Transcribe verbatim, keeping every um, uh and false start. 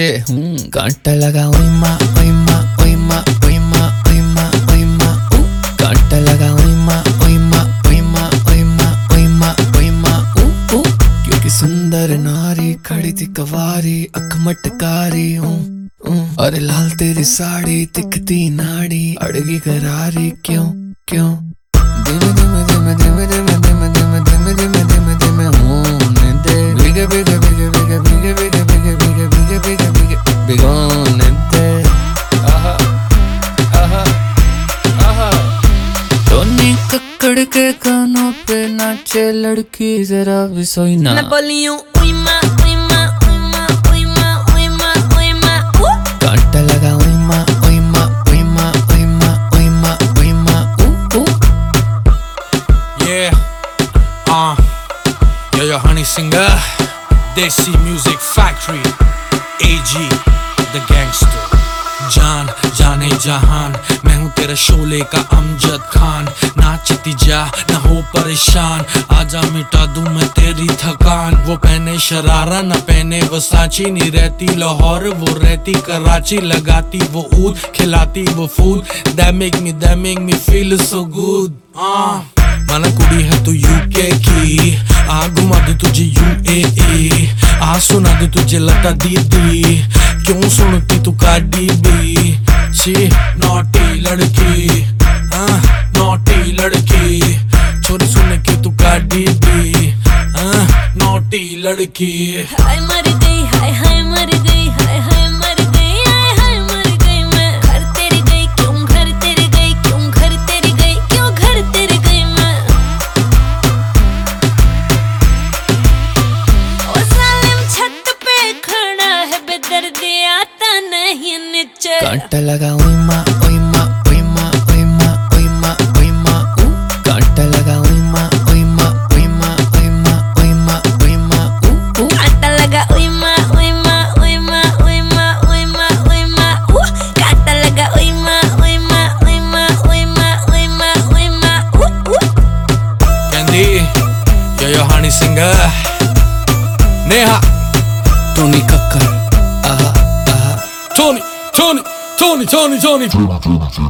हूँ कांटा लगा ओई माँ ओई माँ ओई माँ ओई माँ ओई माँ ओई माँ ऊ कांटा लगा ओई माँ ओई माँ ओई माँ ओई माँ ओई माँ ओई माँ ऊ ऊ क्योंकि सुंदर नारी खड़ी थी कवारी अख मटकारी हूँ अरे लाल तेरी साड़ी तिखती नाड़ी अड़गी करारी क्यों क्यों धीमे धीमे धीमे धीमे धीमे धीमे धीमे धीमे धीमे धीमे धीमे होने दे भीगे भीगे भीगे भीगे भीगे भीगे भीगे भीगे भीगे भीगे भीगे भिगोने दे आहा आहा आहा टोनी कक्कड़ के कानों पे नाचे लड़की जरा भी सोई ना मैं बोली हूँ उई माँ उई माँ उई माँ उई माँ उई माँ उई माँ ऊ कांटा लगा ओई माँ ओई माँ ओई माँ ओई माँ ओई माँ ओई माँ ऊ ऊ Yeah, uh, yo yo Honey Singer, Desi Music Factory, A G, The Gangster, जान जाने जहान मैं हूँ तेरा शोले का अमजद खान नाचती जा ना हो परेशान आजा मिटा दूं मैं तेरी थकान वो पहने शरारा ना पहने वो सांची नहीं रहती लाहौर वो रहती कराची लगाती वो ऊद खिलाती वो food that make me that make me feel so good uh. माना कुड़ी है तू यूके की आ घुमा दू तुझे यूएई आ सुना दू तुझे लता दीदी क्यों सुनती तू कार्डी बी छी नॉटी लड़की हाँ नॉटी लड़की छोरी सुन के तू कार्डी बी हाँ नॉटी लड़की हाय मर गई हाय हाय मर गई हाय हाय मर गई हाय हाय मर गई मैं घर तेरी गई क्यों घर तेरी गई क्यों घर तेरी गई क्यों घर तेरी गई मैं ओ सालिम छत पे खड़ा है बेदर्दी आता नहीं नीचे कांटा लगा ओई माँ ओई माँ ओई माँ ओई माँ ओई माँ ओई माँ ऊ कांटा लगा ओई माँ ओई माँ ओई माँ ओई माँ ओई माँ ओई माँ ऊ ऊ कांटा लगा ओई माँ ओई माँ ओई माँ ओई माँ ओई माँ ओई माँ ऊ कांटा लगा ओई माँ ओई माँ ओई माँ ओई माँ ओई माँ ओई माँ ऊ ऊ Candy, yo yo Honey Singer, Neha, Tony Kakkar आहा आहा Tony, Tony, Tony, Tony, Tony.